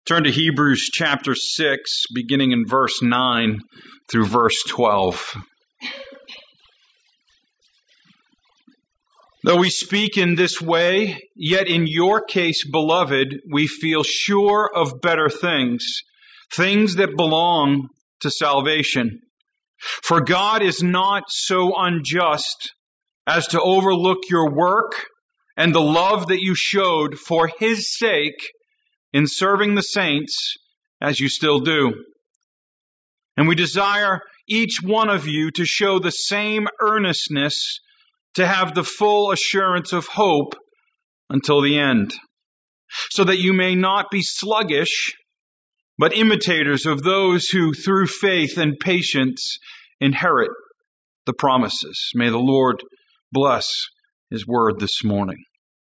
Turn to Hebrews chapter 6, beginning in verse 9 through verse 12. Though we speak in this way, yet in your case, beloved, we feel sure of better things, things that belong to salvation. For God is not so unjust as to overlook your work and the love that you showed for His sake in serving the saints as you still do. And we desire each one of you to show the same earnestness, to have the full assurance of hope until the end, so that you may not be sluggish, but imitators of those who through faith and patience inherit the promises. May the Lord bless His word this morning.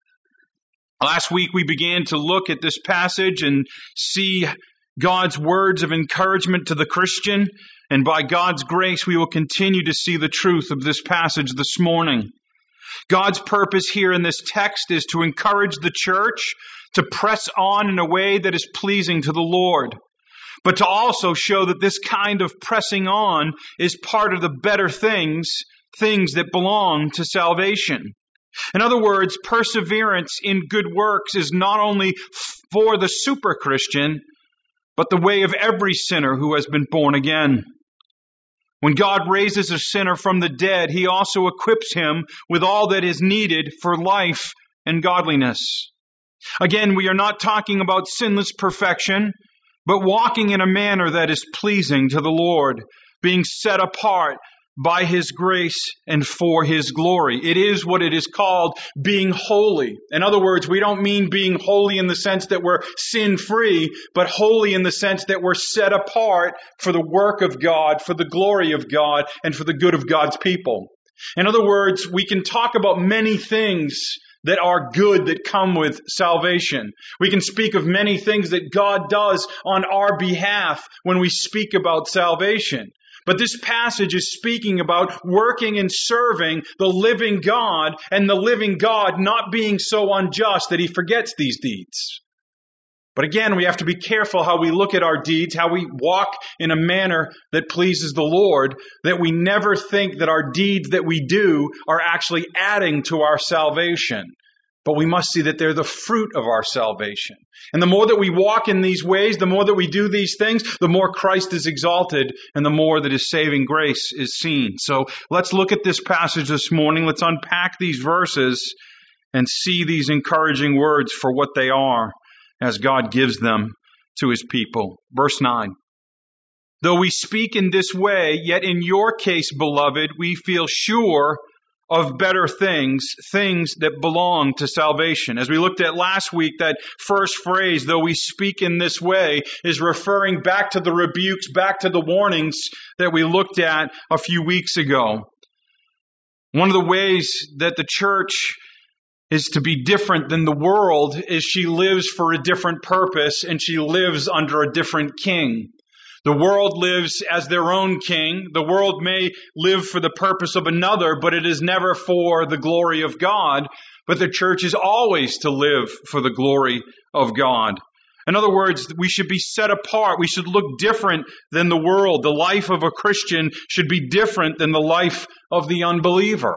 Last week we began to look at this passage and see God's words of encouragement to the Christian, and by God's grace we will continue to see the truth of this passage this morning. God's purpose here in this text is to encourage the church to press on in a way that is pleasing to the Lord, but to also show that this kind of pressing on is part of the better things that belong to salvation. In other words, perseverance in good works is not only for the super Christian, but the way of every sinner who has been born again. When God raises a sinner from the dead, He also equips him with all that is needed for life and godliness. Again, we are not talking about sinless perfection, but walking in a manner that is pleasing to the Lord, being set apart by His grace and for His glory. It is what it is called being holy. In other words, we don't mean being holy in the sense that we're sin-free, but holy in the sense that we're set apart for the work of God, for the glory of God, and for the good of God's people. In other words, we can talk about many things that are good that come with salvation. We can speak of many things that God does on our behalf when we speak about salvation. But this passage is speaking about working and serving the living God, and the living God not being so unjust that He forgets these deeds. But again, we have to be careful how we look at our deeds, how we walk in a manner that pleases the Lord, that we never think that our deeds that we do are actually adding to our salvation. But we must see that they're the fruit of our salvation. And the more that we walk in these ways, the more that we do these things, the more Christ is exalted and the more that His saving grace is seen. So let's look at this passage this morning. Let's unpack these verses and see these encouraging words for what they are as God gives them to His people. Verse 9. Though we speak in this way, yet in your case, beloved, we feel sure of better things that belong to salvation. As we looked at last week, that first phrase, though we speak in this way, is referring back to the rebukes, back to the warnings that we looked at a few weeks ago. One of the ways that the church is to be different than the world is she lives for a different purpose and she lives under a different king. The world lives as their own king. The world may live for the purpose of another, but it is never for the glory of God. But the church is always to live for the glory of God. In other words, we should be set apart. We should look different than the world. The life of a Christian should be different than the life of the unbeliever.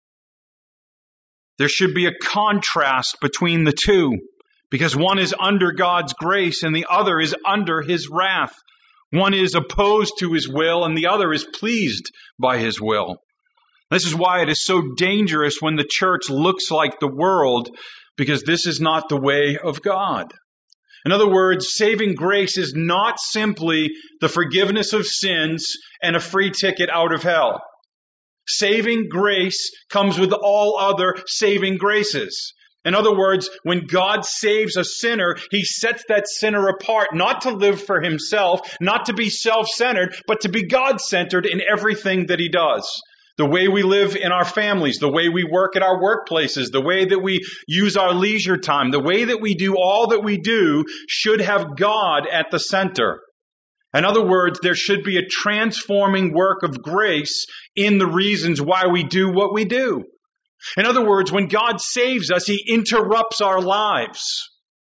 There should be a contrast between the two, because one is under God's grace and the other is under His wrath. One is opposed to His will and the other is pleased by His will. This is why it is so dangerous when the church looks like the world, because this is not the way of God. In other words, saving grace is not simply the forgiveness of sins and a free ticket out of hell. Saving grace comes with all other saving graces. In other words, when God saves a sinner, He sets that sinner apart, not to live for himself, not to be self-centered, but to be God-centered in everything that He does. The way we live in our families, the way we work at our workplaces, the way that we use our leisure time, the way that we do all that we do should have God at the center. In other words, there should be a transforming work of grace in the reasons why we do what we do. In other words, when God saves us, He interrupts our lives.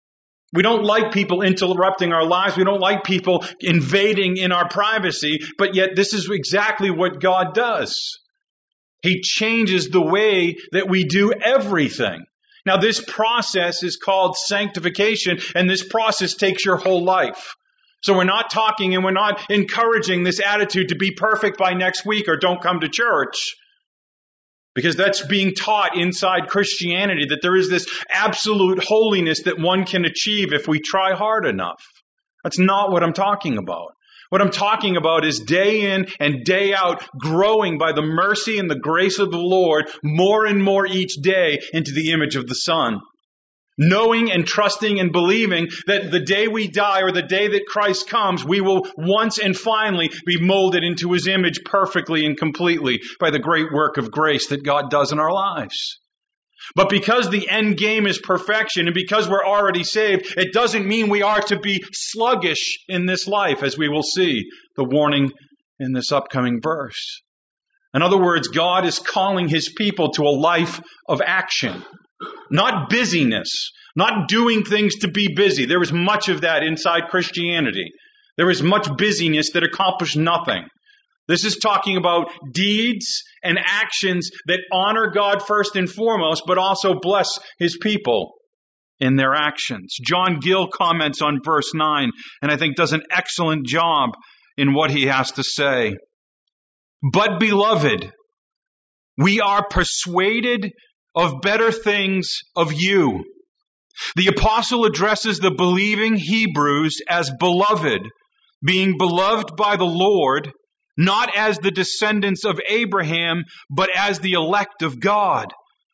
We don't like people interrupting our lives. We don't like people invading in our privacy. But yet this is exactly what God does. He changes the way that we do everything. Now, this process is called sanctification, and this process takes your whole life. So we're not talking and we're not encouraging this attitude to be perfect by next week or don't come to church. Because that's being taught inside Christianity, that there is this absolute holiness that one can achieve if we try hard enough. That's not what I'm talking about. What I'm talking about is day in and day out, growing by the mercy and the grace of the Lord more and more each day into the image of the Son. Knowing and trusting and believing that the day we die or the day that Christ comes, we will once and finally be molded into His image perfectly and completely by the great work of grace that God does in our lives. But because the end game is perfection and because we're already saved, it doesn't mean we are to be sluggish in this life, as we will see the warning in this upcoming verse. In other words, God is calling His people to a life of action, not busyness, not doing things to be busy. There is much of that inside Christianity. There is much busyness that accomplishes nothing. This is talking about deeds and actions that honor God first and foremost, but also bless His people in their actions. John Gill comments on verse 9, and I think does an excellent job in what he has to say. But beloved, we are persuaded of better things of you. The apostle addresses the believing Hebrews as beloved, being beloved by the Lord, not as the descendants of Abraham, but as the elect of God,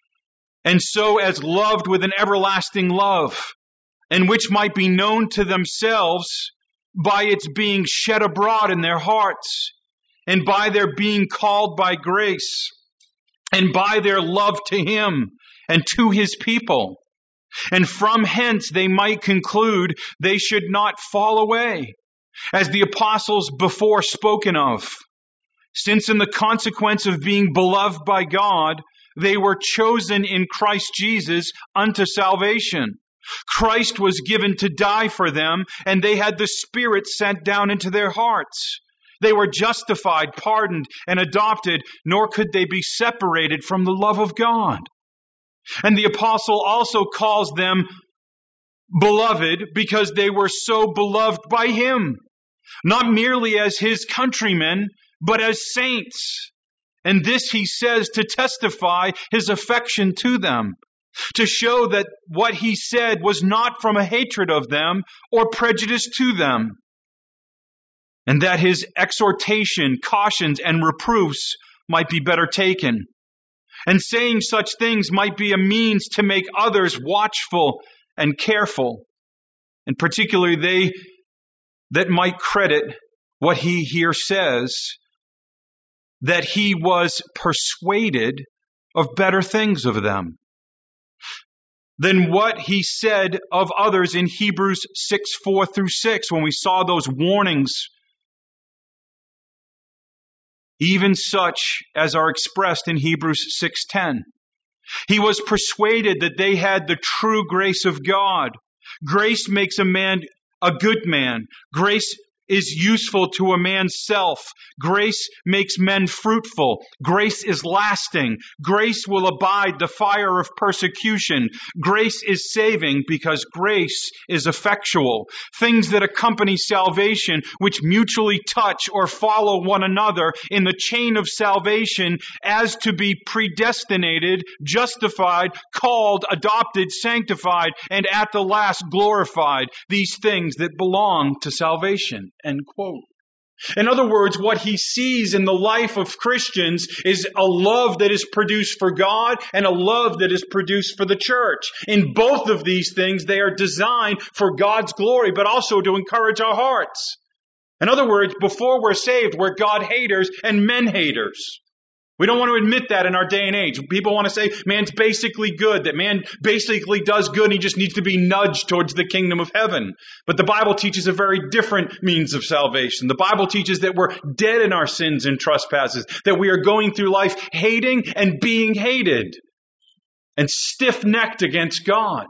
and so as loved with an everlasting love, and which might be known to themselves by its being shed abroad in their hearts, and by their being called by grace, and by their love to Him and to His people. And from hence they might conclude they should not fall away, as the apostles before spoken of, since in the consequence of being beloved by God, they were chosen in Christ Jesus unto salvation. Christ was given to die for them, and they had the Spirit sent down into their hearts. They were justified, pardoned, and adopted, nor could they be separated from the love of God. And the apostle also calls them beloved because they were so beloved by Him, not merely as His countrymen, but as saints. And this he says to testify His affection to them, to show that what He said was not from a hatred of them or prejudice to them, and that His exhortation, cautions, and reproofs might be better taken. And saying such things might be a means to make others watchful and careful, and particularly they that might credit what he here says, that he was persuaded of better things of them than what he said of others in Hebrews 6:4-6, when we saw those warnings, even such as are expressed in Hebrews 6:10. He was persuaded that they had the true grace of God. Grace makes a man a good man. Grace is useful to a man's self. Grace makes men fruitful. Grace is lasting. Grace will abide the fire of persecution. Grace is saving because grace is effectual. Things that accompany salvation, which mutually touch or follow one another in the chain of salvation as to be predestinated, justified, called, adopted, sanctified, and at the last glorified. These things that belong to salvation. End quote. In other words, what he sees in the life of Christians is a love that is produced for God and a love that is produced for the church. In both of these things, they are designed for God's glory, but also to encourage our hearts. In other words, before we're saved, we're God haters and men haters. We don't want to admit that in our day and age. People want to say man's basically good, that man basically does good and he just needs to be nudged towards the kingdom of heaven. But the Bible teaches a very different means of salvation. The Bible teaches that we're dead in our sins and trespasses, that we are going through life hating and being hated and stiff-necked against God.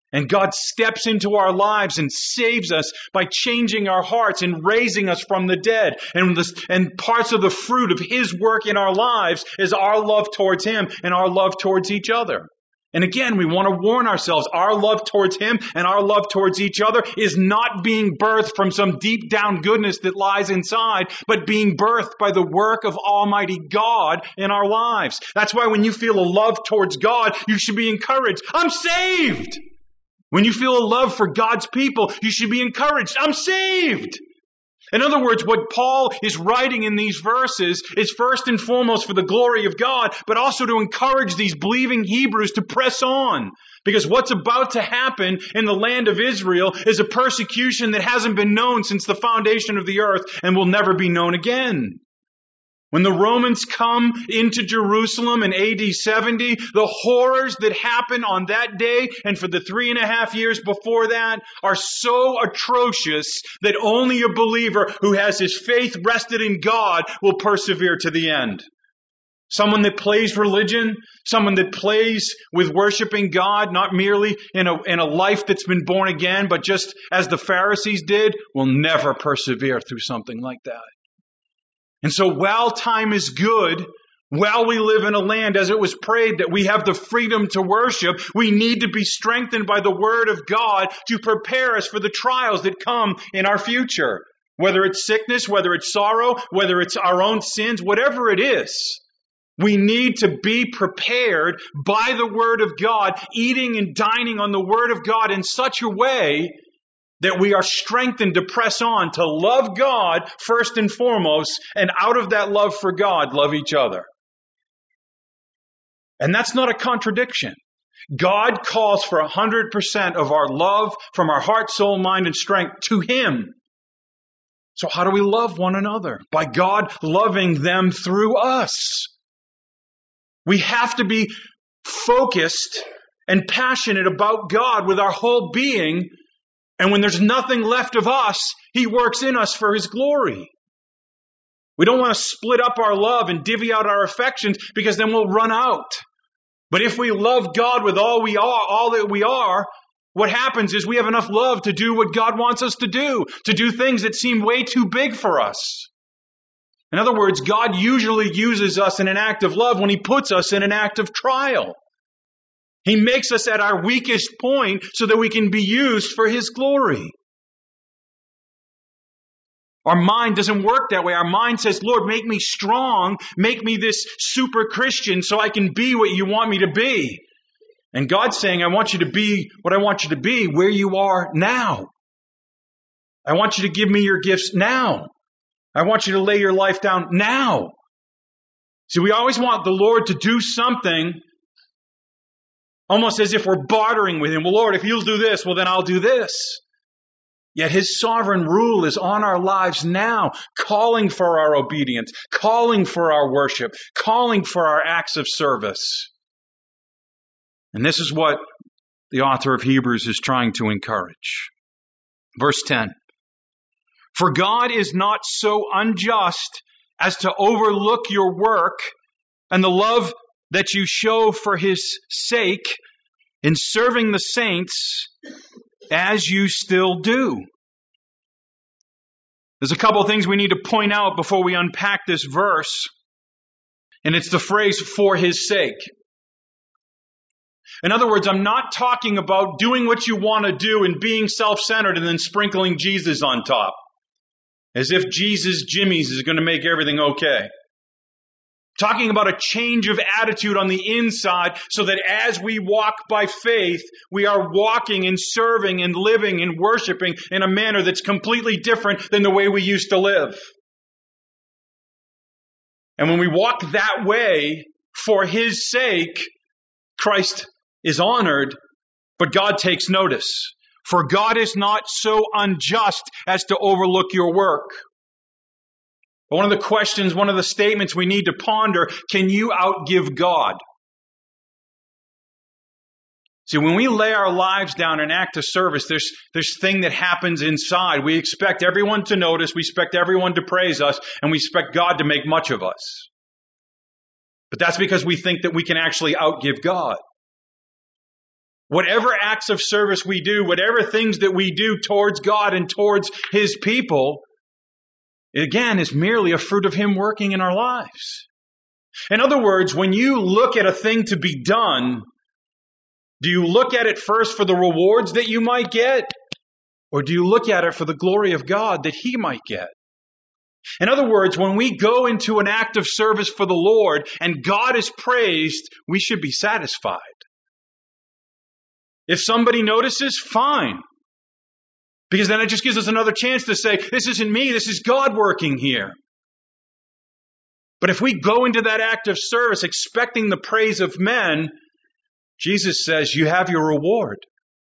And God steps into our lives and saves us by changing our hearts and raising us from the dead. And parts of the fruit of His work in our lives is our love towards Him and our love towards each other. And again, we want to warn ourselves, our love towards Him and our love towards each other is not being birthed from some deep down goodness that lies inside, but being birthed by the work of Almighty God in our lives. That's why when you feel a love towards God, you should be encouraged. I'm saved! When you feel a love for God's people, you should be encouraged. I'm saved! In other words, what Paul is writing in these verses is first and foremost for the glory of God, but also to encourage these believing Hebrews to press on. Because what's about to happen in the land of Israel is a persecution that hasn't been known since the foundation of the earth and will never be known again. When the Romans come into Jerusalem in AD 70, the horrors that happen on that day and for the 3.5 years before that are so atrocious that only a believer who has his faith rested in God will persevere to the end. Someone that plays religion, someone that plays with worshiping God, not merely in a life that's been born again, but just as the Pharisees did, will never persevere through something like that. And so while time is good, while we live in a land, as it was prayed, that we have the freedom to worship, we need to be strengthened by the Word of God to prepare us for the trials that come in our future. Whether it's sickness, whether it's sorrow, whether it's our own sins, whatever it is, we need to be prepared by the Word of God, eating and dining on the Word of God in such a way that we are strengthened to press on, to love God first and foremost, and out of that love for God, love each other. And that's not a contradiction. God calls for 100% of our love from our heart, soul, mind, and strength to Him. So how do we love one another? By God loving them through us. We have to be focused and passionate about God with our whole being. And when there's nothing left of us, He works in us for His glory. We don't want to split up our love and divvy out our affections because then we'll run out. But if we love God with all that we are, what happens is we have enough love to do what God wants us to do things that seem way too big for us. In other words, God usually uses us in an act of love when He puts us in an act of trial. He makes us at our weakest point so that we can be used for His glory. Our mind doesn't work that way. Our mind says, Lord, make me strong. Make me this super Christian so I can be what you want me to be. And God's saying, I want you to be what I want you to be where you are now. I want you to give me your gifts now. I want you to lay your life down now. See, we always want the Lord to do something almost as if we're bartering with Him. Well, Lord, if you'll do this, well, then I'll do this. Yet His sovereign rule is on our lives now, calling for our obedience, calling for our worship, calling for our acts of service. And this is what the author of Hebrews is trying to encourage. Verse 10. For God is not so unjust as to overlook your work and the love that you show for His sake in serving the saints as you still do. There's a couple of things we need to point out before we unpack this verse, and it's the phrase, for His sake. In other words, I'm not talking about doing what you want to do and being self-centered and then sprinkling Jesus on top, as if Jesus Jimmy's is going to make everything okay. Talking about a change of attitude on the inside so that as we walk by faith, we are walking and serving and living and worshiping in a manner that's completely different than the way we used to live. And when we walk that way for His sake, Christ is honored, but God takes notice. For God is not so unjust as to overlook your work. But one of the questions, one of the statements we need to ponder, can you outgive God? See, when we lay our lives down in act of service, there's thing that happens inside. We expect everyone to notice, we expect everyone to praise us, and we expect God to make much of us. But that's because we think that we can actually outgive God. Whatever acts of service we do, whatever things that we do towards God and towards His people, again, is merely a fruit of Him working in our lives. In other words, when you look at a thing to be done, do you look at it first for the rewards that you might get? Or do you look at it for the glory of God that He might get? In other words, when we go into an act of service for the Lord and God is praised, we should be satisfied. If somebody notices, fine. Because then it just gives us another chance to say, this isn't me, this is God working here. But if we go into that act of service expecting the praise of men, Jesus says, you have your reward.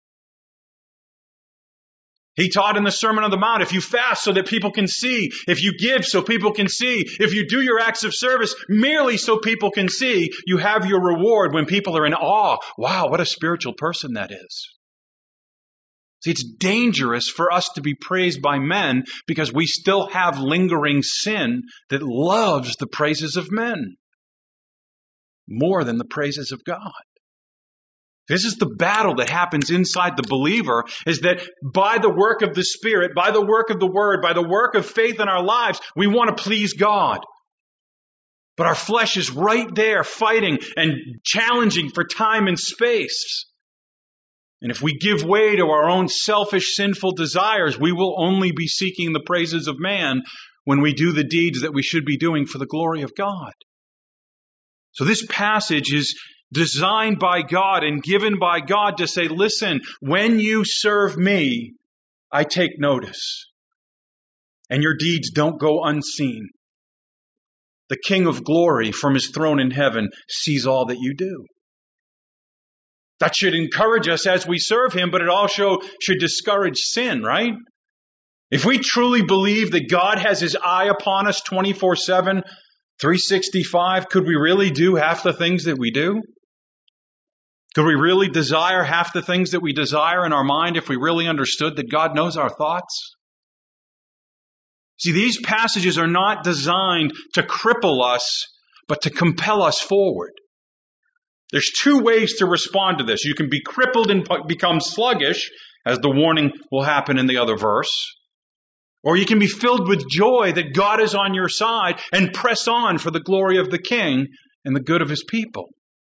He taught in the Sermon on the Mount, if you fast so that people can see, if you give so people can see, if you do your acts of service merely so people can see, you have your reward when people are in awe. Wow, what a spiritual person that is. See, it's dangerous for us to be praised by men because we still have lingering sin that loves the praises of men more than the praises of God. This is the battle that happens inside the believer, is that by the work of the Spirit, by the work of the Word, by the work of faith in our lives, we want to please God. But our flesh is right there fighting and challenging for time and space. And if we give way to our own selfish, sinful desires, we will only be seeking the praises of man when we do the deeds that we should be doing for the glory of God. So this passage is designed by God and given by God to say, listen, when you serve me, I take notice. And your deeds don't go unseen. The King of glory from His throne in heaven sees all that you do. That should encourage us as we serve Him, but it also should discourage sin, right? If we truly believe that God has His eye upon us 24/7, 365, could we really do half the things that we do? Could we really desire half the things that we desire in our mind if we really understood that God knows our thoughts? See, these passages are not designed to cripple us, but to compel us forward. There's two ways to respond to this. You can be crippled and become sluggish, as the warning will happen in the other verse. Or you can be filled with joy that God is on your side and press on for the glory of the King and the good of His people.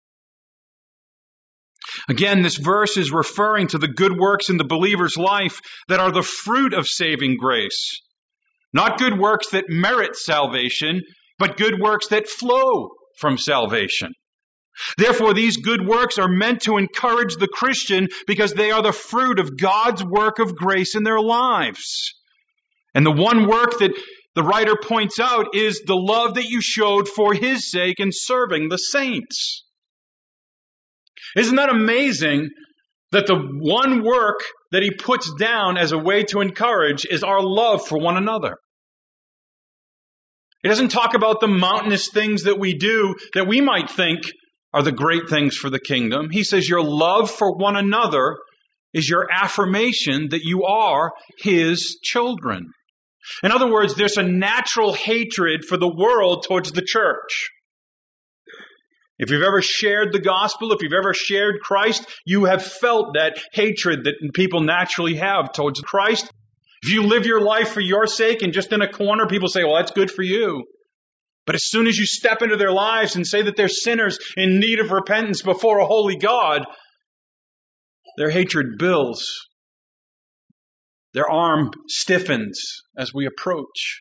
Again, this verse is referring to the good works in the believer's life that are the fruit of saving grace. Not good works that merit salvation, but good works that flow from salvation. Therefore, these good works are meant to encourage the Christian because they are the fruit of God's work of grace in their lives. And the one work that the writer points out is the love that you showed for His sake in serving the saints. Isn't that amazing that the one work that he puts down as a way to encourage is our love for one another? He doesn't talk about the mountainous things that we do that we might think are the great things for the kingdom. He says your love for one another is your affirmation that you are His children. In other words, there's a natural hatred for the world towards the church. If you've ever shared the gospel, if you've ever shared Christ, you have felt that hatred that people naturally have towards Christ. If you live your life for your sake and just in a corner, people say, well, that's good for you. But as soon as you step into their lives and say that they're sinners in need of repentance before a holy God, their hatred builds. Their arm stiffens as we approach.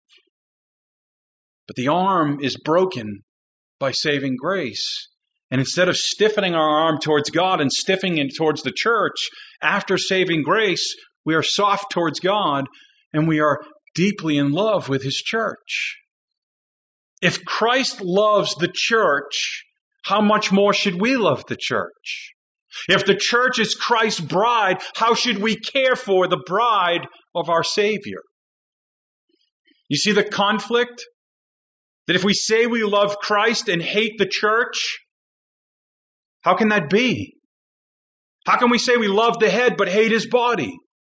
But the arm is broken by saving grace. And instead of stiffening our arm towards God and stiffening it towards the church, after saving grace, we are soft towards God and we are deeply in love with His church. If Christ loves the church, how much more should we love the church? If the church is Christ's bride, how should we care for the bride of our Savior? You see the conflict? That if we say we love Christ and hate the church, how can that be? How can we say we love the head but hate His body?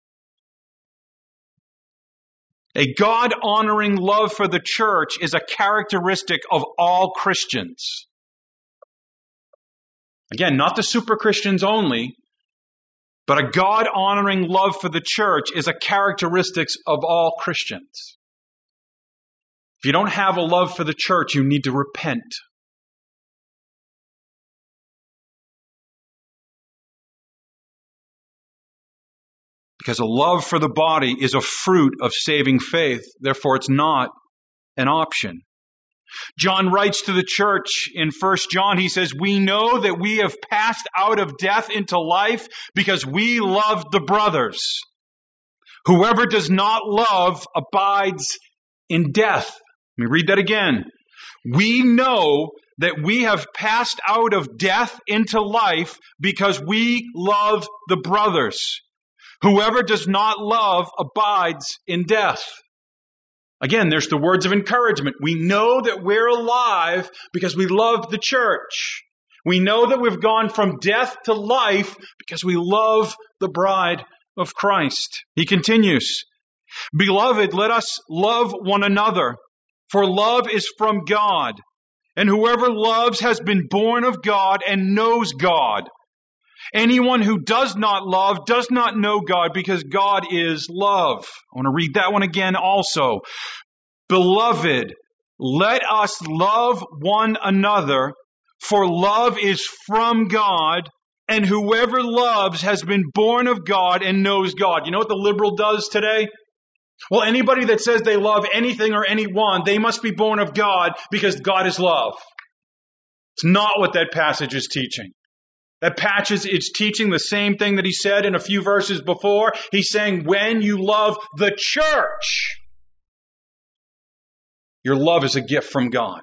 A God-honoring love for the church is a characteristic of all Christians. Again, not the super Christians only, but a God-honoring love for the church is a characteristic of all Christians. If you don't have a love for the church, you need to repent. Because a love for the body is a fruit of saving faith. Therefore, it's not an option. John writes to the church in 1 John, he says, we know that we have passed out of death into life because we love the brothers. Whoever does not love abides in death. Let me read that again. We know that we have passed out of death into life because we love the brothers. Whoever does not love abides in death. Again, there's the words of encouragement. We know that we're alive because we love the church. We know that we've gone from death to life because we love the bride of Christ. He continues, Beloved, let us love one another, for love is from God. And whoever loves has been born of God and knows God. Anyone who does not love does not know God, because God is love. I want to read that one again also. Beloved, let us love one another, for love is from God, and whoever loves has been born of God and knows God. You know what the liberal does today? Well, anybody that says they love anything or anyone, they must be born of God because God is love. It's not what that passage is teaching. That passage is teaching the same thing that he said in a few verses before. He's saying when you love the church, your love is a gift from God.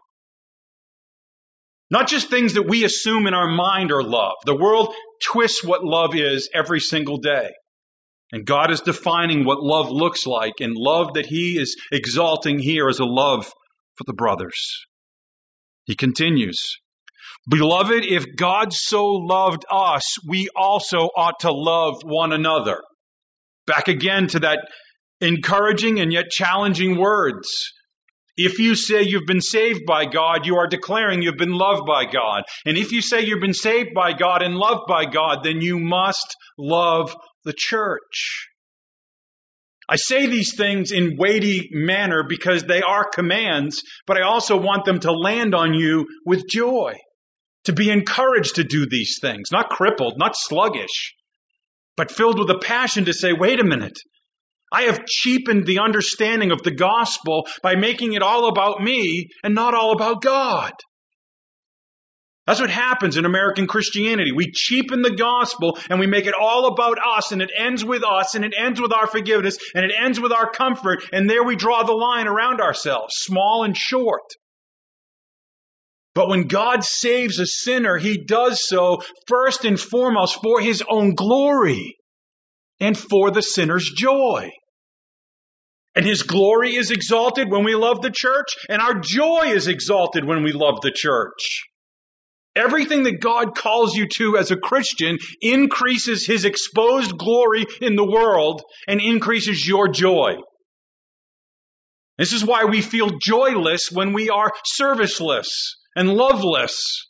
Not just things that we assume in our mind are love. The world twists what love is every single day. And God is defining what love looks like, and love that he is exalting here is a love for the brothers. He continues, Beloved, if God so loved us, we also ought to love one another. Back again to that encouraging and yet challenging words. If you say you've been saved by God, you are declaring you've been loved by God. And if you say you've been saved by God and loved by God, then you must love the church. I say these things in weighty manner because they are commands, but I also want them to land on you with joy. To be encouraged to do these things, not crippled, not sluggish, but filled with a passion to say, wait a minute, I have cheapened the understanding of the gospel by making it all about me and not all about God. That's what happens in American Christianity. We cheapen the gospel and we make it all about us, and it ends with us, and it ends with our forgiveness, and it ends with our comfort, and there we draw the line around ourselves, small and short. But when God saves a sinner, he does so first and foremost for his own glory and for the sinner's joy. And his glory is exalted when we love the church, and our joy is exalted when we love the church. Everything that God calls you to as a Christian increases his exposed glory in the world and increases your joy. This is why we feel joyless when we are serviceless and loveless.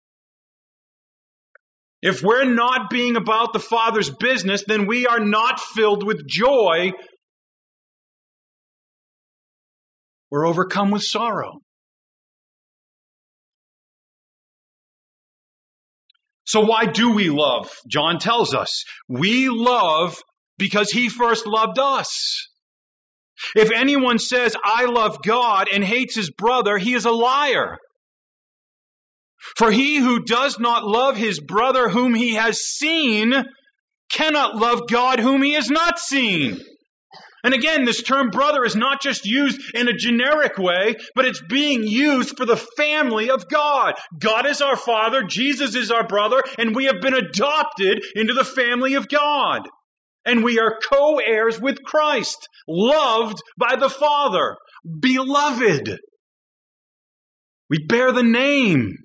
If we're not being about the Father's business, then we are not filled with joy. We're overcome with sorrow. So why do we love? John tells us, we love because he first loved us. If anyone says, I love God and hates his brother, he is a liar. For he who does not love his brother whom he has seen cannot love God whom he has not seen. And again, this term brother is not just used in a generic way, but it's being used for the family of God. God is our Father, Jesus is our brother, and we have been adopted into the family of God. And we are co-heirs with Christ, loved by the Father, beloved. We bear the name.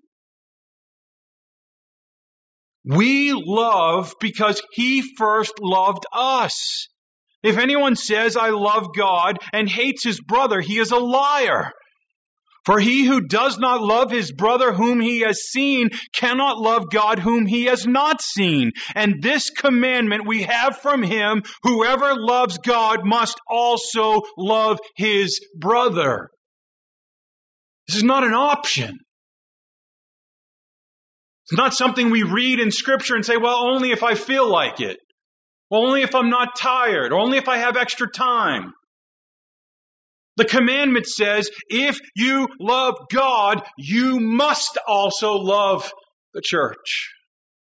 We love because he first loved us. If anyone says, I love God and hates his brother, he is a liar. For he who does not love his brother whom he has seen cannot love God whom he has not seen. And this commandment we have from him, whoever loves God must also love his brother. This is not an option. It's not something we read in Scripture and say, well, only if I feel like it. Only if I'm not tired. Only if I have extra time. The commandment says, if you love God, you must also love the church.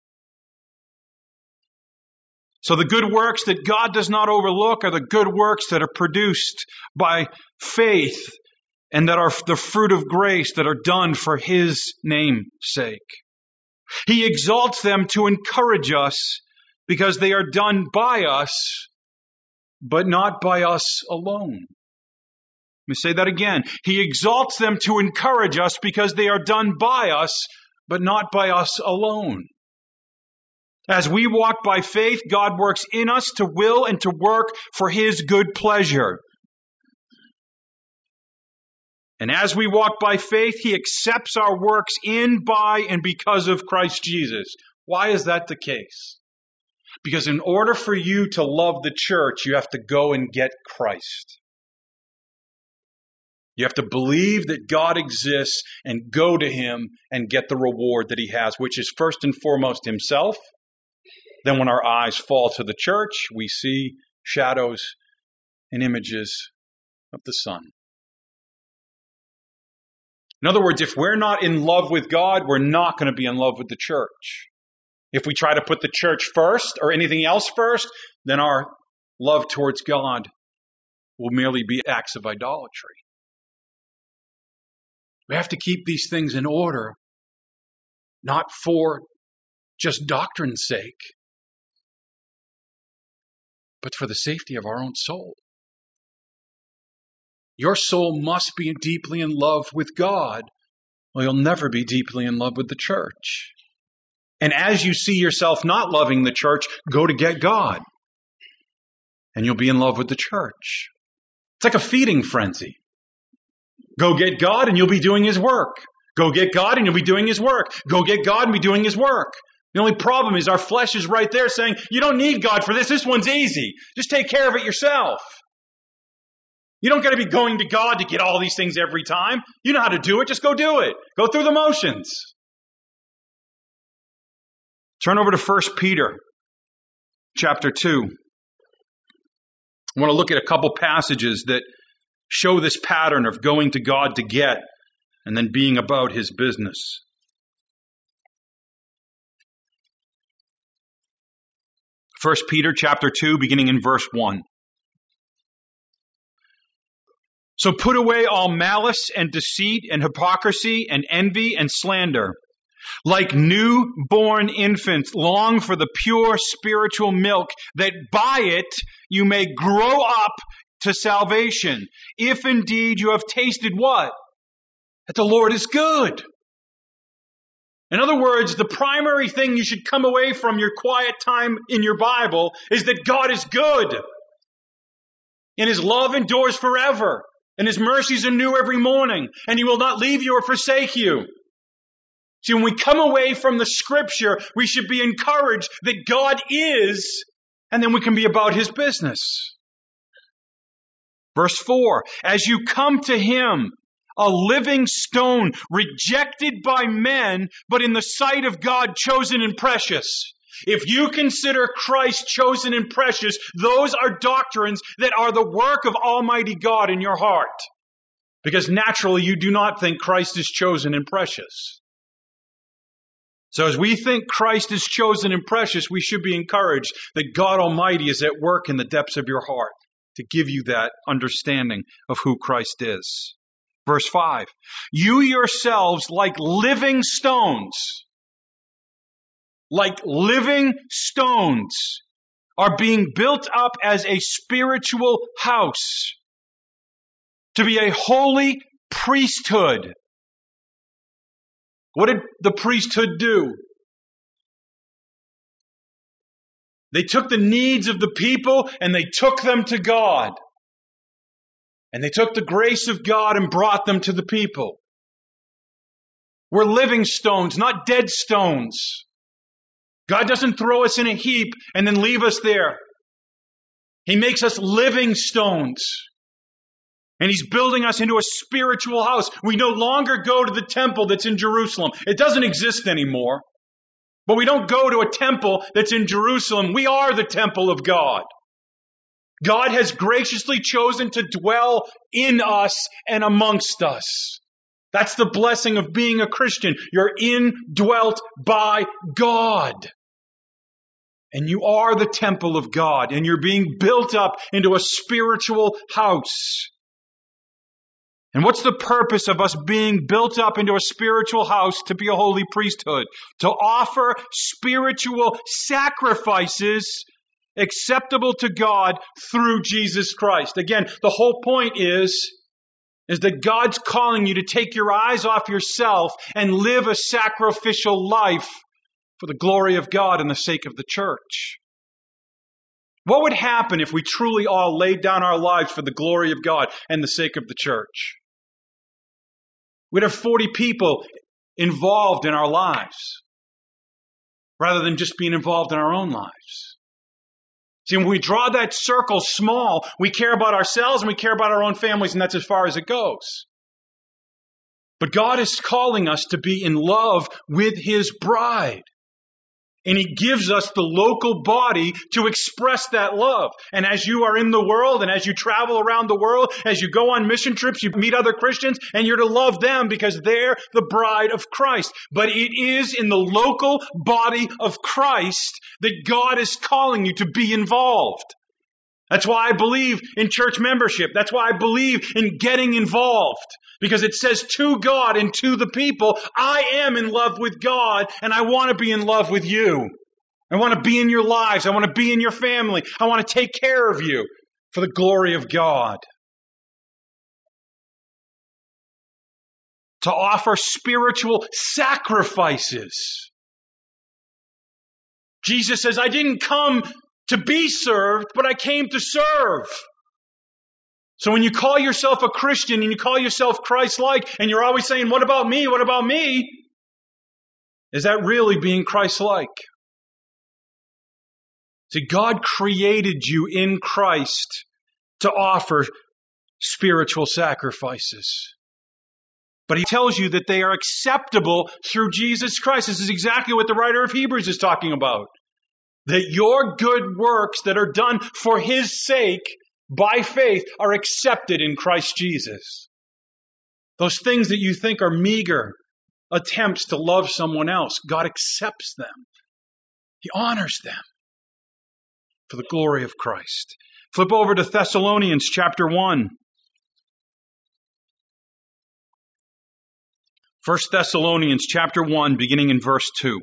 So the good works that God does not overlook are the good works that are produced by faith and that are the fruit of grace that are done for His name's sake. He exalts them to encourage us because they are done by us, but not by us alone. Let me say that again. He exalts them to encourage us because they are done by us, but not by us alone. As we walk by faith, God works in us to will and to work for His good pleasure. And as we walk by faith, He accepts our works in, by, and because of Christ Jesus. Why is that the case? Because in order for you to love the church, you have to go and get Christ. You have to believe that God exists and go to Him and get the reward that He has, which is first and foremost Himself. Then when our eyes fall to the church, we see shadows and images of the Son. In other words, if we're not in love with God, we're not going to be in love with the church. If we try to put the church first or anything else first, then our love towards God will merely be acts of idolatry. We have to keep these things in order, not for just doctrine's sake, but for the safety of our own soul. Your soul must be deeply in love with God, or you'll never be deeply in love with the church. And as you see yourself not loving the church, go to get God, and you'll be in love with the church. It's like a feeding frenzy. Go get God and you'll be doing His work. Go get God and you'll be doing His work. Go get God and be doing His work. The only problem is our flesh is right there saying, you don't need God for this. This one's easy. Just take care of it yourself. You don't got to be going to God to get all these things every time. You know how to do it. Just go do it. Go through the motions. Turn over to 1 Peter chapter 2. I want to look at a couple passages that show this pattern of going to God to get and then being about His business. 1 Peter chapter 2, beginning in verse 1. So put away all malice and deceit and hypocrisy and envy and slander. Like newborn infants, long for the pure spiritual milk, that by it you may grow up to salvation, if indeed you have tasted what? That the Lord is good. In other words, the primary thing you should come away from your quiet time in your Bible is that God is good. And His love endures forever. And His mercies are new every morning. And He will not leave you or forsake you. See, when we come away from the Scripture, we should be encouraged that God is, and then we can be about His business. Verse 4, as you come to Him, a living stone, rejected by men, but in the sight of God, chosen and precious. If you consider Christ chosen and precious, those are doctrines that are the work of Almighty God in your heart. Because naturally, you do not think Christ is chosen and precious. So as we think Christ is chosen and precious, we should be encouraged that God Almighty is at work in the depths of your heart to give you that understanding of who Christ is. Verse 5, you yourselves like living stones, are being built up as a spiritual house to be a holy priesthood. What did the priesthood do? They took the needs of the people and they took them to God. And they took the grace of God and brought them to the people. We're living stones, not dead stones. God doesn't throw us in a heap and then leave us there. He makes us living stones. And He's building us into a spiritual house. We no longer go to the temple that's in Jerusalem. It doesn't exist anymore. But we don't go to a temple that's in Jerusalem. We are the temple of God. God has graciously chosen to dwell in us and amongst us. That's the blessing of being a Christian. You're indwelt by God. And you are the temple of God. And you're being built up into a spiritual house. And what's the purpose of us being built up into a spiritual house to be a holy priesthood? To offer spiritual sacrifices acceptable to God through Jesus Christ. Again, the whole point is that God's calling you to take your eyes off yourself and live a sacrificial life for the glory of God and the sake of the church. What would happen if we truly all laid down our lives for the glory of God and the sake of the church? We'd have 40 people involved in our lives rather than just being involved in our own lives. See, when we draw that circle small, we care about ourselves and we care about our own families, and that's as far as it goes. But God is calling us to be in love with His bride. And He gives us the local body to express that love. And as you are in the world and as you travel around the world, as you go on mission trips, you meet other Christians and you're to love them because they're the bride of Christ. But it is in the local body of Christ that God is calling you to be involved. That's why I believe in church membership. That's why I believe in getting involved. Because it says to God and to the people, I am in love with God and I want to be in love with you. I want to be in your lives. I want to be in your family. I want to take care of you for the glory of God. To offer spiritual sacrifices. Jesus says, I didn't come to be served, but I came to serve. So when you call yourself a Christian and you call yourself Christ-like and you're always saying, what about me? What about me? Is that really being Christ-like? See, God created you in Christ to offer spiritual sacrifices. But He tells you that they are acceptable through Jesus Christ. This is exactly what the writer of Hebrews is talking about. That your good works that are done for His sake by faith are accepted in Christ Jesus. Those things that you think are meager attempts to love someone else, God accepts them. He honors them for the glory of Christ. Flip over to Thessalonians chapter 1. 1 Thessalonians chapter 1, beginning in verse 2.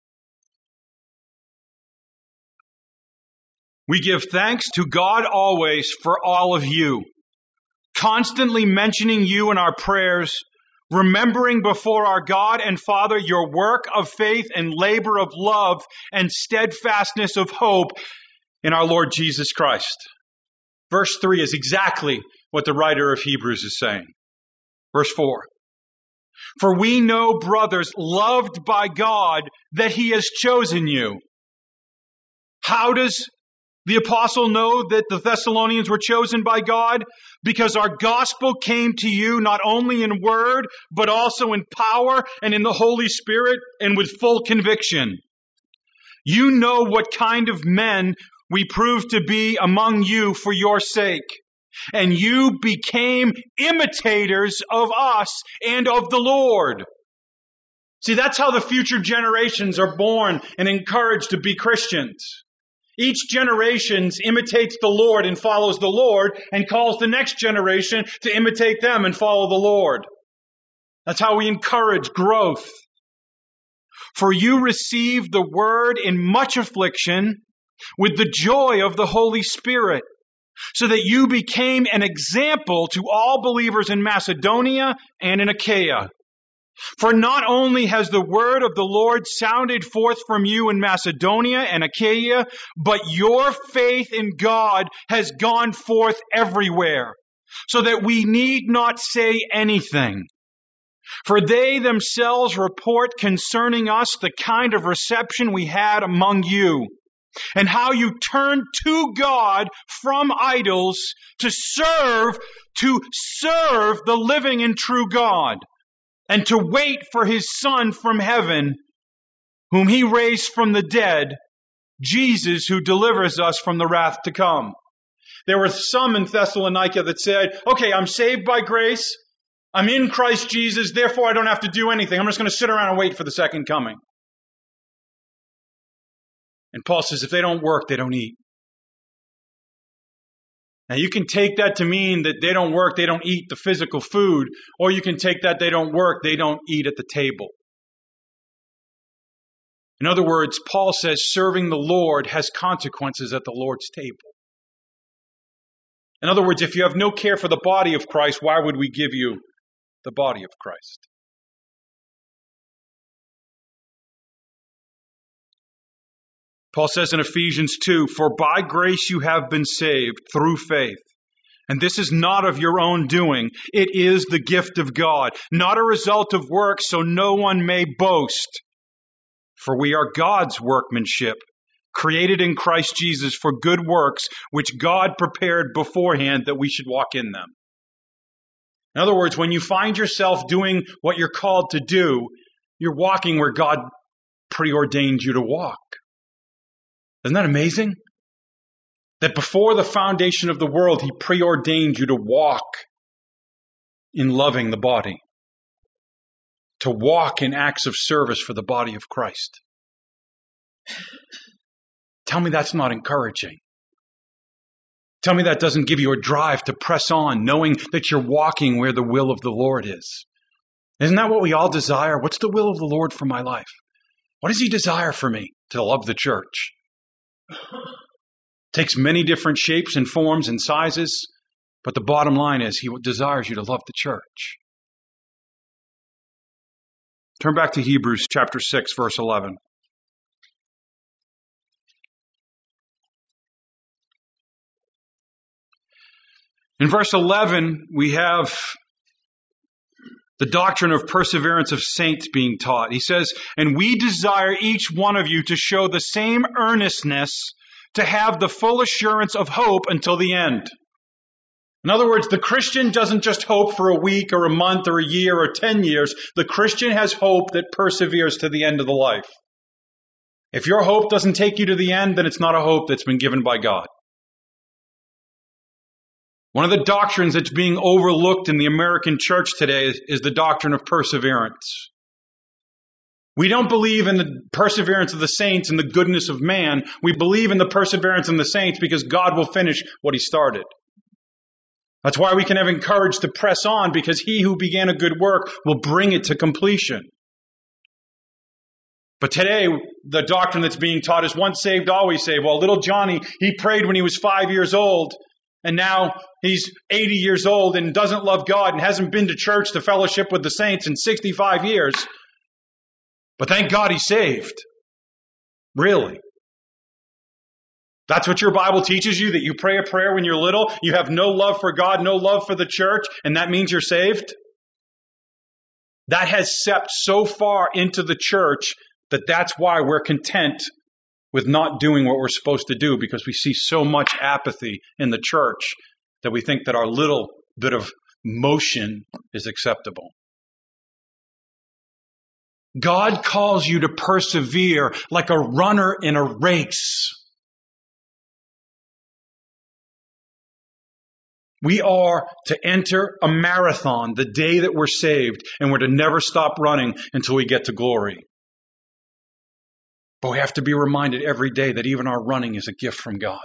We give thanks to God always for all of you, constantly mentioning you in our prayers, remembering before our God and Father your work of faith and labor of love and steadfastness of hope in our Lord Jesus Christ. Verse 3 is exactly what the writer of Hebrews is saying. Verse 4. For we know, brothers, loved by God, that He has chosen you. How does the apostle know that the Thessalonians were chosen by God? Because our gospel came to you not only in word, but also in power and in the Holy Spirit and with full conviction. You know what kind of men we proved to be among you for your sake. And you became imitators of us and of the Lord. See, that's how the future generations are born and encouraged to be Christians. Each generation imitates the Lord and follows the Lord and calls the next generation to imitate them and follow the Lord. That's how we encourage growth. For you received the word in much affliction with the joy of the Holy Spirit, so that you became an example to all believers in Macedonia and in Achaia. For not only has the word of the Lord sounded forth from you in Macedonia and Achaia, but your faith in God has gone forth everywhere, so that we need not say anything. For they themselves report concerning us the kind of reception we had among you, and how you turned to God from idols to serve the living and true God, and to wait for his Son from heaven, whom he raised from the dead, Jesus, who delivers us from the wrath to come. There were some in Thessalonica that said, okay, I'm saved by grace. I'm in Christ Jesus, therefore I don't have to do anything. I'm just going to sit around and wait for the second coming. And Paul says, if they don't work, they don't eat. Now you can take that to mean that they don't work, they don't eat the physical food, or you can take that they don't work, they don't eat at the table. In other words, Paul says serving the Lord has consequences at the Lord's table. In other words, if you have no care for the body of Christ, why would we give you the body of Christ? Paul says in Ephesians 2, for by grace you have been saved through faith. And this is not of your own doing. It is the gift of God, not a result of works, so no one may boast. For we are God's workmanship, created in Christ Jesus for good works, which God prepared beforehand that we should walk in them. In other words, when you find yourself doing what you're called to do, you're walking where God preordained you to walk. Isn't that amazing? That before the foundation of the world, he preordained you to walk in loving the body, to walk in acts of service for the body of Christ. Tell me that's not encouraging. Tell me that doesn't give you a drive to press on, knowing that you're walking where the will of the Lord is. Isn't that what we all desire? What's the will of the Lord for my life? What does he desire for me? To love the church. Takes many different shapes and forms and sizes, but the bottom line is he desires you to love the church. Turn back to Hebrews chapter 6, verse 11. In verse 11, we have the doctrine of perseverance of saints being taught. He says, and we desire each one of you to show the same earnestness to have the full assurance of hope until the end. In other words, the Christian doesn't just hope for a week or a month or a year or 10 years. The Christian has hope that perseveres to the end of the life. If your hope doesn't take you to the end, then it's not a hope that's been given by God. One of the doctrines that's being overlooked in the American church today is the doctrine of perseverance. We don't believe in the perseverance of the saints and the goodness of man. We believe in the perseverance of the saints because God will finish what he started. That's why we can have encouraged to press on, because he who began a good work will bring it to completion. But today, the doctrine that's being taught is once saved, always saved. Well, little Johnny, he prayed when he was 5 years old, and now he's 80 years old and doesn't love God and hasn't been to church to fellowship with the saints in 65 years. But thank God he's saved. Really? That's what your Bible teaches you, that you pray a prayer when you're little, you have no love for God, no love for the church, and that means you're saved? That has seeped so far into the church that that's why we're content with not doing what we're supposed to do, because we see so much apathy in the church that we think that our little bit of motion is acceptable. God calls you to persevere like a runner in a race. We are to enter a marathon the day that we're saved, and we're to never stop running until we get to glory. But we have to be reminded every day that even our running is a gift from God.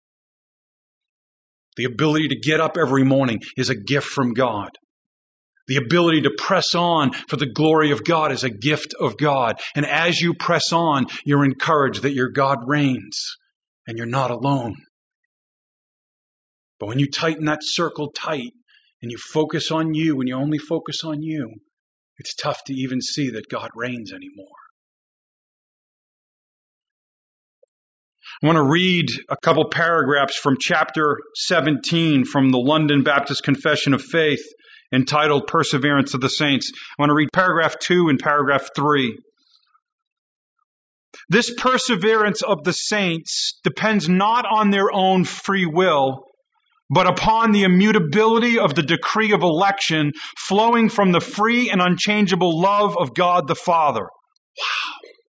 The ability to get up every morning is a gift from God. The ability to press on for the glory of God is a gift of God. And as you press on, you're encouraged that your God reigns and you're not alone. But when you tighten that circle tight and you focus on you and you only focus on you, it's tough to even see that God reigns anymore. I want to read a couple paragraphs from chapter 17 from the London Baptist Confession of Faith. entitled Perseverance of the Saints. I want to read paragraph 2 and paragraph 3. This perseverance of the saints depends not on their own free will, but upon the immutability of the decree of election flowing from the free and unchangeable love of God the Father. Wow.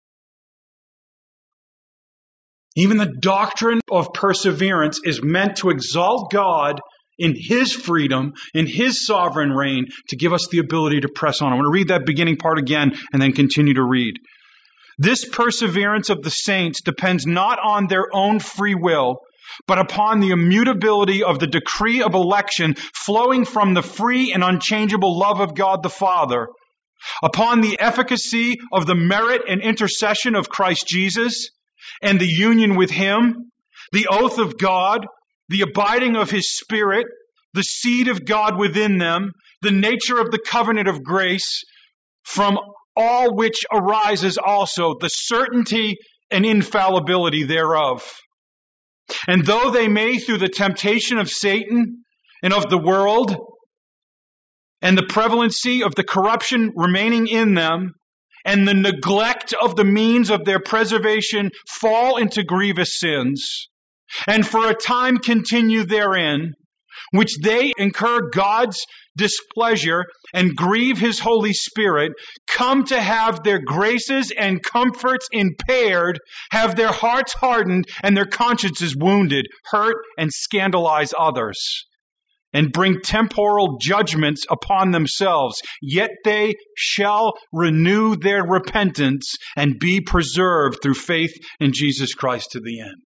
Even the doctrine of perseverance is meant to exalt God in His freedom, in His sovereign reign, to give us the ability to press on. I want to read that beginning part again and then continue to read. This perseverance of the saints depends not on their own free will, but upon the immutability of the decree of election flowing from the free and unchangeable love of God the Father, upon the efficacy of the merit and intercession of Christ Jesus, and the union with Him, the oath of God, the abiding of His Spirit, the seed of God within them, the nature of the covenant of grace, from all which arises also the certainty and infallibility thereof. And though they may, through the temptation of Satan and of the world, and the prevalency of the corruption remaining in them, and the neglect of the means of their preservation, fall into grievous sins, and for a time continue therein, which they incur God's displeasure and grieve His Holy Spirit, come to have their graces and comforts impaired, have their hearts hardened and their consciences wounded, hurt and scandalize others, and bring temporal judgments upon themselves. Yet they shall renew their repentance and be preserved through faith in Jesus Christ to the end.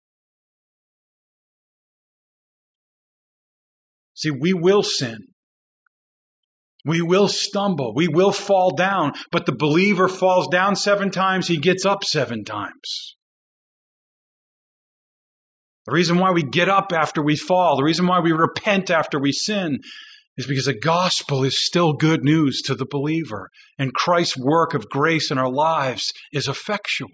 See, we will sin. We will stumble. We will fall down. But the believer falls down 7 times, he gets up 7 times. The reason why we get up after we fall, the reason why we repent after we sin, is because the gospel is still good news to the believer. And Christ's work of grace in our lives is effectual.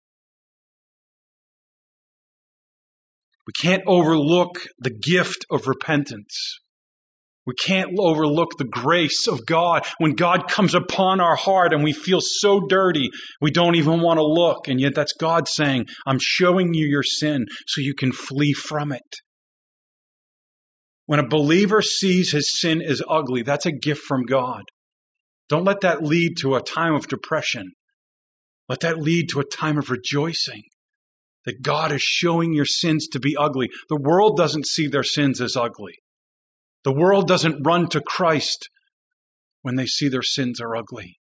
We can't overlook the gift of repentance. We can't overlook the grace of God. When God comes upon our heart and we feel so dirty, we don't even want to look. And yet that's God saying, I'm showing you your sin so you can flee from it. When a believer sees his sin as ugly, that's a gift from God. Don't let that lead to a time of depression. Let that lead to a time of rejoicing. That God is showing your sins to be ugly. The world doesn't see their sins as ugly. The world doesn't run to Christ when they see their sins are ugly.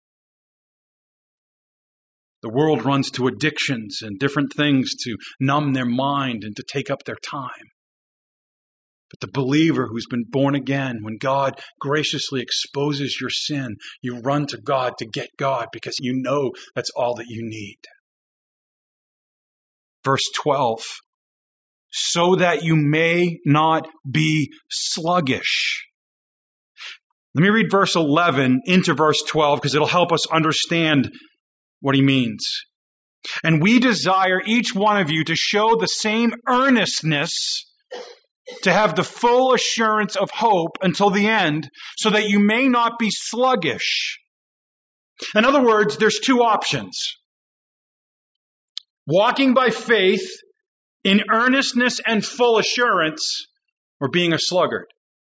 The world runs to addictions and different things to numb their mind and to take up their time. But the believer who's been born again, when God graciously exposes your sin, you run to God to get God because you know that's all that you need. Verse 12, so that you may not be sluggish. Let me read verse 11 into verse 12 because it'll help us understand what he means. And we desire each one of you to show the same earnestness, to have the full assurance of hope until the end, so that you may not be sluggish. In other words, there's 2 options. Walking by faith in earnestness and full assurance, or being a sluggard.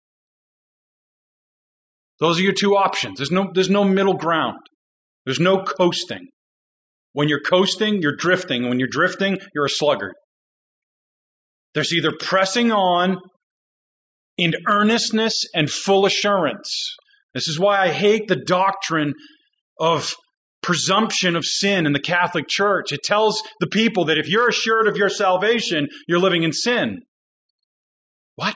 Those are your 2 options. There's no middle ground. There's no coasting. When you're coasting, you're drifting. When you're drifting, you're a sluggard. There's either pressing on in earnestness and full assurance. This is why I hate the doctrine of presumption of sin in the Catholic Church. It tells the people that if you're assured of your salvation, you're living in sin. What?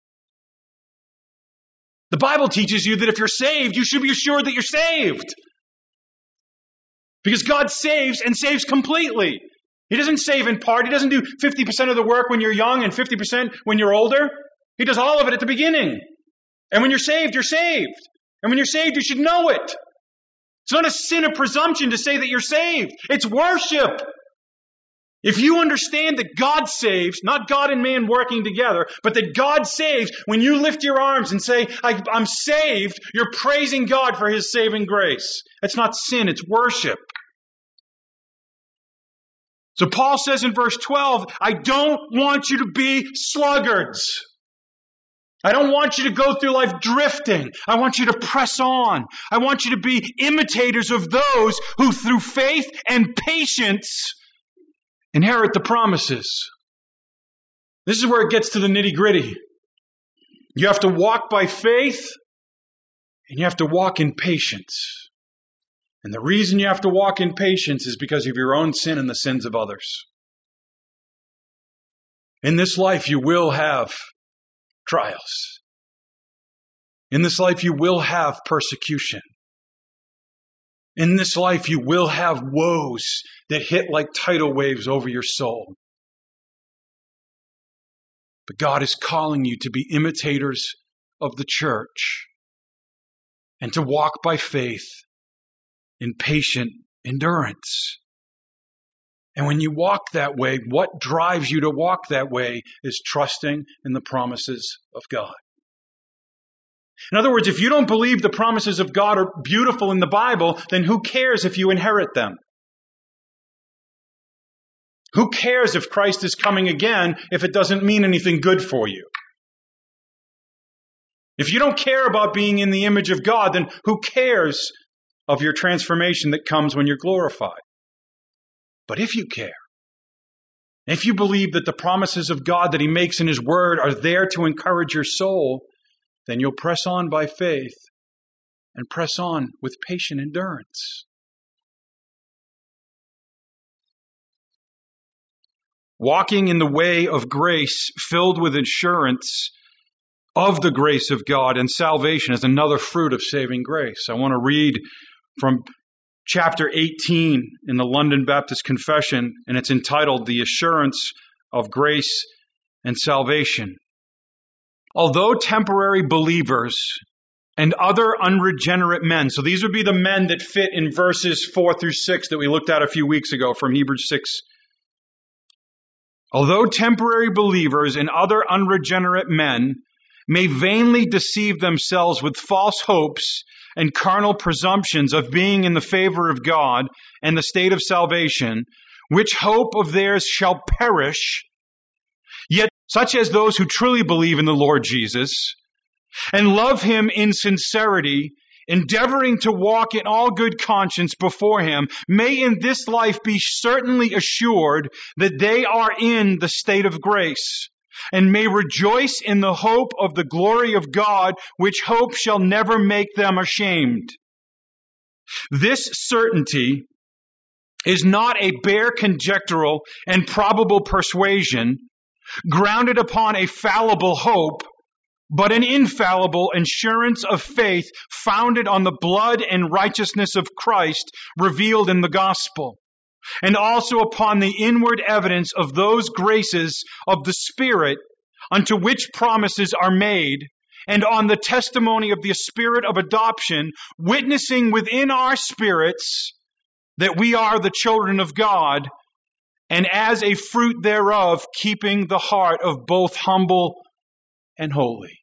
The Bible teaches you that if you're saved, you should be assured that you're saved. Because God saves and saves completely. He doesn't save in part. He doesn't do 50% of the work when you're young and 50% when you're older. He does all of it at the beginning. And when you're saved, you're saved. And when you're saved, you should know it. It's not a sin of presumption to say that you're saved. It's worship. If you understand that God saves, not God and man working together, but that God saves, when you lift your arms and say, I'm saved, you're praising God for His saving grace. That's not sin, it's worship. So Paul says in verse 12, I don't want you to be sluggards. I don't want you to go through life drifting. I want you to press on. I want you to be imitators of those who through faith and patience inherit the promises. This is where it gets to the nitty-gritty. You have to walk by faith, and you have to walk in patience. And the reason you have to walk in patience is because of your own sin and the sins of others. In this life, you will have trials. In this life, you will have persecution. In this life, you will have woes that hit like tidal waves over your soul. But God is calling you to be imitators of the church and to walk by faith in patient endurance. And when you walk that way, what drives you to walk that way is trusting in the promises of God. In other words, if you don't believe the promises of God are beautiful in the Bible, then who cares if you inherit them? Who cares if Christ is coming again if it doesn't mean anything good for you? If you don't care about being in the image of God, then who cares of your transformation that comes when you're glorified? But if you care, if you believe that the promises of God that He makes in His Word are there to encourage your soul, then you'll press on by faith and press on with patient endurance. Walking in the way of grace filled with assurance of the grace of God and salvation is another fruit of saving grace. I want to read from chapter 18 in the London Baptist Confession, and it's entitled The Assurance of Grace and Salvation. Although temporary believers and other unregenerate men, so these would be the men that fit in verses 4 through 6 that we looked at a few weeks ago from Hebrews 6. Although temporary believers and other unregenerate men may vainly deceive themselves with false hopes and carnal presumptions of being in the favor of God and the state of salvation, which hope of theirs shall perish, yet such as those who truly believe in the Lord Jesus and love Him in sincerity, endeavoring to walk in all good conscience before Him, may in this life be certainly assured that they are in the state of grace, and may rejoice in the hope of the glory of God, which hope shall never make them ashamed. This certainty is not a bare conjectural and probable persuasion, grounded upon a fallible hope, but an infallible assurance of faith founded on the blood and righteousness of Christ revealed in the gospel, and also upon the inward evidence of those graces of the Spirit unto which promises are made, and on the testimony of the Spirit of adoption, witnessing within our spirits that we are the children of God, and as a fruit thereof, keeping the heart of both humble and holy.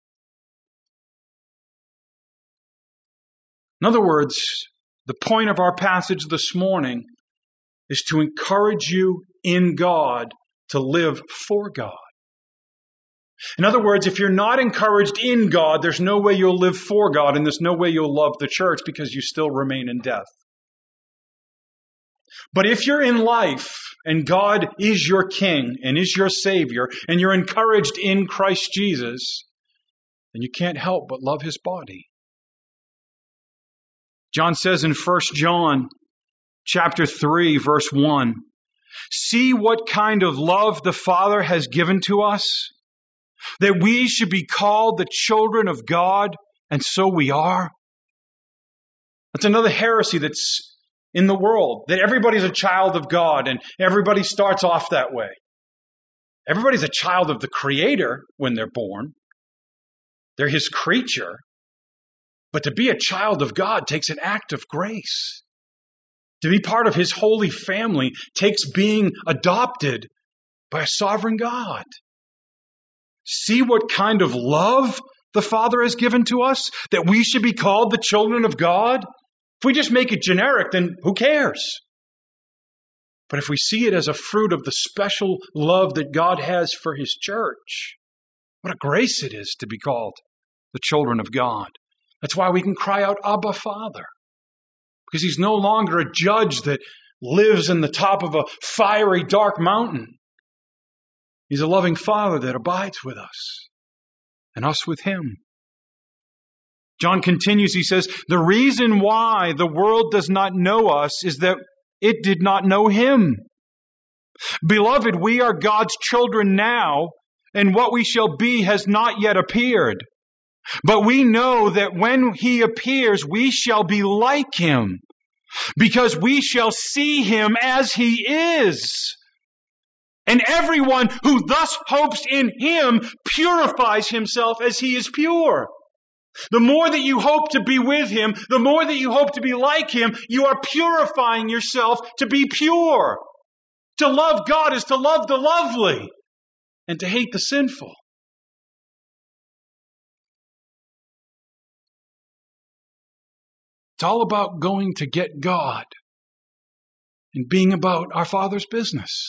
In other words, the point of our passage this morning is to encourage you in God to live for God. In other words, if you're not encouraged in God, there's no way you'll live for God, and there's no way you'll love the church because you still remain in death. But if you're in life and God is your King and is your Savior, and you're encouraged in Christ Jesus, then you can't help but love His body. John says in 1 John chapter 3, verse 1, "See what kind of love the Father has given to us, that we should be called the children of God, and so we are." That's another heresy that's in the world, that everybody's a child of God and everybody starts off that way. Everybody's a child of the Creator when they're born. They're His creature. But to be a child of God takes an act of grace. To be part of his holy family takes being adopted by a sovereign God. See what kind of love the Father has given to us, that we should be called the children of God. If we just make it generic, then who cares? But if we see it as a fruit of the special love that God has for his church, what a grace it is to be called the children of God. That's why we can cry out, Abba, Father. Because he's no longer a judge that lives in the top of a fiery, dark mountain. He's a loving Father that abides with us, and us with him. John continues, he says, the reason why the world does not know us is that it did not know him. Beloved, we are God's children now, and what we shall be has not yet appeared. But we know that when he appears, we shall be like him, because we shall see him as he is. And everyone who thus hopes in him purifies himself as he is pure. The more that you hope to be with him, the more that you hope to be like him, you are purifying yourself to be pure. To love God is to love the lovely and to hate the sinful. It's all about going to get God and being about our Father's business.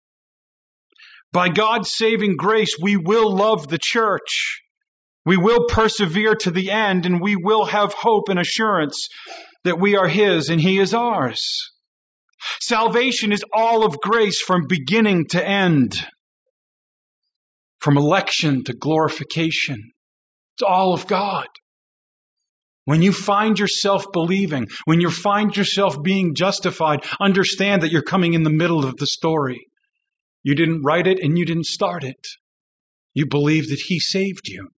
By God's saving grace, we will love the church. We will persevere to the end, and we will have hope and assurance that we are his and he is ours. Salvation is all of grace from beginning to end. From election to glorification. It's all of God. When you find yourself believing, when you find yourself being justified, understand that you're coming in the middle of the story. You didn't write it and you didn't start it. You believe that he saved you.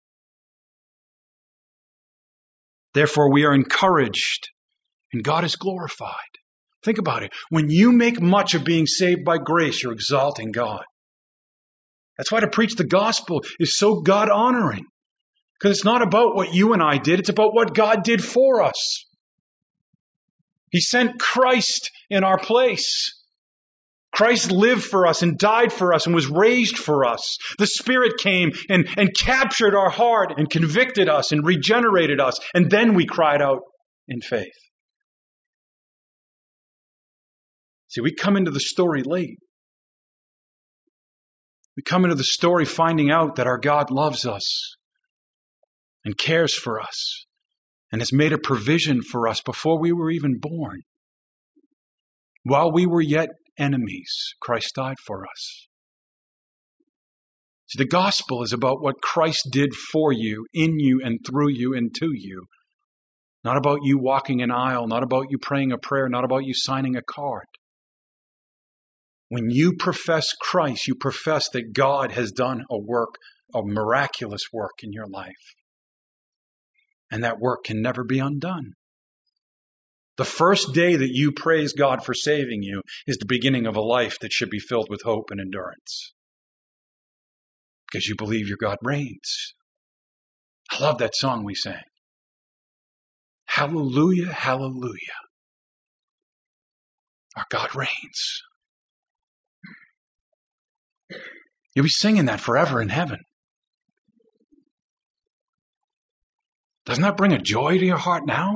Therefore, we are encouraged and God is glorified. Think about it. When you make much of being saved by grace, you're exalting God. That's why to preach the gospel is so God-honoring. Because it's not about what you and I did. It's about what God did for us. He sent Christ in our place. Christ lived for us and died for us and was raised for us. The Spirit came and captured our heart and convicted us and regenerated us. And then we cried out in faith. See, we come into the story late. We come into the story finding out that our God loves us and cares for us and has made a provision for us before we were even born. While we were yet enemies, Christ died for us. See, the gospel is about what Christ did for you, in you, and through you, and to you. Not about you walking an aisle, not about you praying a prayer, not about you signing a card. When you profess Christ, you profess that God has done a work, a miraculous work in your life. And that work can never be undone. The first day that you praise God for saving you is the beginning of a life that should be filled with hope and endurance. Because you believe your God reigns. I love that song we sang. Hallelujah, hallelujah. Our God reigns. You'll be singing that forever in heaven. Doesn't that bring a joy to your heart now?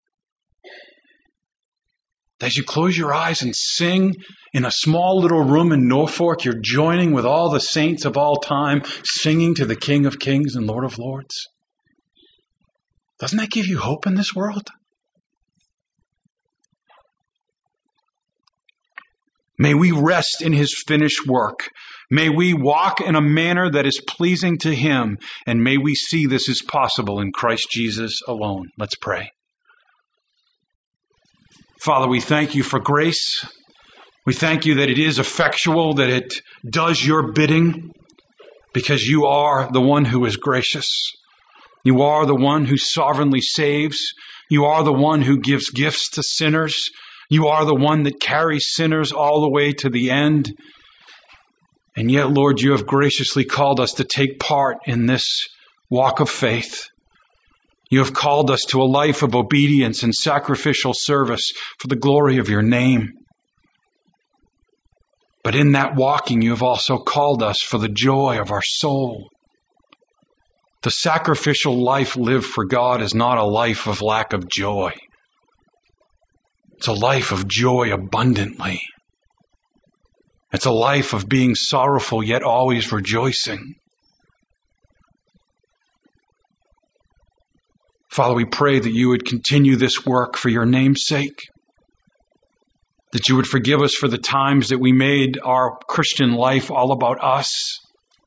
As you close your eyes and sing in a small little room in Norfolk, you're joining with all the saints of all time, singing to the King of Kings and Lord of Lords. Doesn't that give you hope in this world? May we rest in his finished work. May we walk in a manner that is pleasing to him, and may we see this is possible in Christ Jesus alone. Let's pray. Father, we thank you for grace. We thank you that it is effectual, that it does your bidding, because you are the one who is gracious. You are the one who sovereignly saves. You are the one who gives gifts to sinners. You are the one that carries sinners all the way to the end. And yet, Lord, you have graciously called us to take part in this walk of faith. You have called us to a life of obedience and sacrificial service for the glory of your name. But in that walking, you have also called us for the joy of our soul. The sacrificial life lived for God is not a life of lack of joy. It's a life of joy abundantly. It's a life of being sorrowful yet always rejoicing. Father, we pray that you would continue this work for your name's sake. That you would forgive us for the times that we made our Christian life all about us.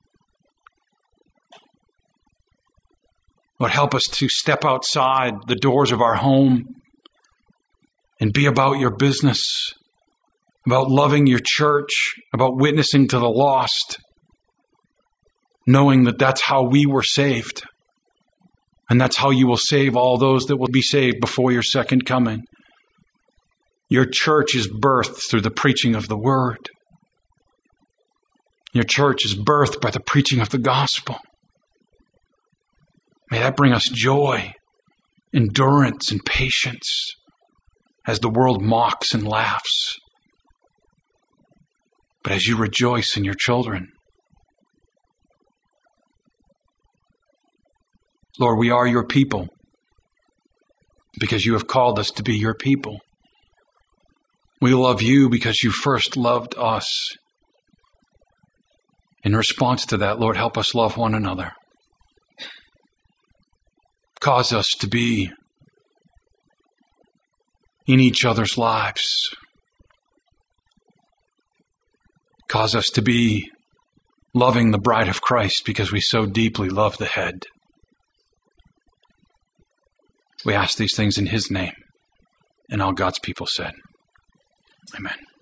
Lord, help us to step outside the doors of our home and be about your business, about loving your church, about witnessing to the lost, knowing that that's how we were saved. And that's how you will save all those that will be saved before your second coming. Your church is birthed through the preaching of the word. Your church is birthed by the preaching of the gospel. May that bring us joy, endurance, and patience as the world mocks and laughs. But as you rejoice in your children. Lord, we are your people because you have called us to be your people. We love you because you first loved us. In response to that, Lord, help us love one another. Cause us to be in each other's lives. Cause us to be loving the bride of Christ because we so deeply love the head. We ask these things in his name. And all God's people said, amen.